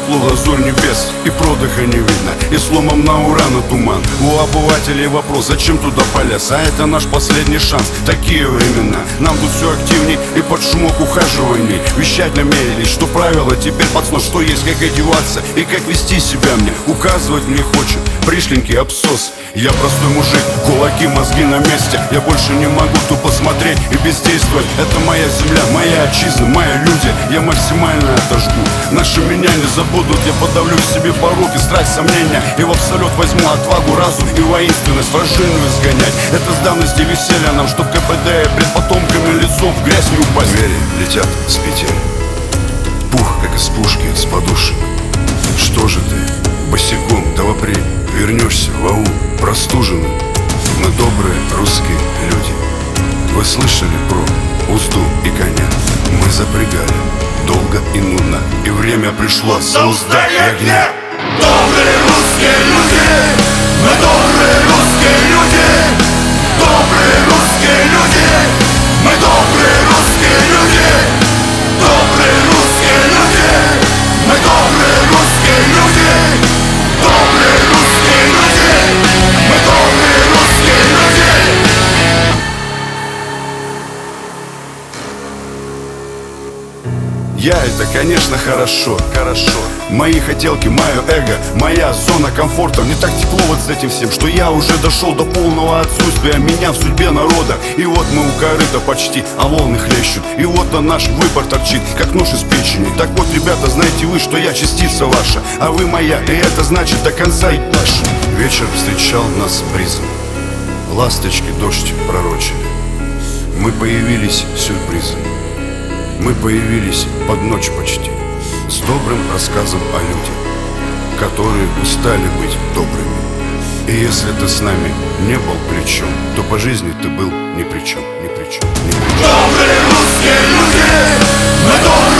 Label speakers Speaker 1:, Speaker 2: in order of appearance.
Speaker 1: заволокло лазурь небес, и продыха не видно, и сломом на урана туман. У обывателей вопрос, зачем туда полез? А это наш последний шанс, такие времена. Нам тут все активней и под шумок ухаживаний вещать намерились, что правила теперь пацан, что есть, как одеваться и как вести себя мне указывать мне хочет пришленький абсос. Я простой мужик, кулаки, мозги на месте. Я больше не могу тупо смотреть и бездействовать. Это моя земля, моя отчизна, мои люди. Я максимально отожгу, наши меня не забудут. Я подавлю в себе пороки, страсть, сомнения, и в абсолют возьму отвагу, разум и воинственность, вражину изгонять. Это с давности веселья нам, чтоб КПД пред потомками лицом в грязь не упасть.
Speaker 2: Звери летят с петель, пух, как из пушки, с подушек. Что же ты, босиком, да вопри, вернешься в аул простуженным? Мы добрые русские люди. Вы слышали про узду и коня? Мы запрягали долго и нудно, и время пришло за уздой и огня.
Speaker 3: Добрые русские люди, мы добрые русские люди, добрые русские люди, мы добрые русские люди, добрые русские люди, мы добрые русские люди, добрые русские люди, мы добрые русские люди.
Speaker 1: Я это, конечно, хорошо. Мои хотелки, мое эго, моя зона комфорта. Мне так тепло вот с этим всем, что я уже дошел до полного отсутствия меня в судьбе народа. И вот мы у корыта почти, а волны хлещут. И вот на наш выбор торчит, как нож из печени. Так вот, ребята, знаете вы, что я частица ваша, а вы моя, и это значит до конца и дальше.
Speaker 2: Вечер встречал нас бризом, ласточки дождь пророчили. Мы появились сюрпризом, мы появились под ночь почти, с добрым рассказом о людях, которые устали быть добрыми. И если ты с нами не был плечом, то по жизни ты был ни при чем, ни при чем, ни при чем.
Speaker 3: Добрые русские люди, мы добрые